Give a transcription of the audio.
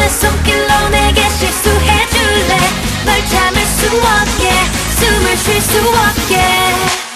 손길로 내게 실수해줄래 널 참을 수 없게 숨을 쉴 수 없게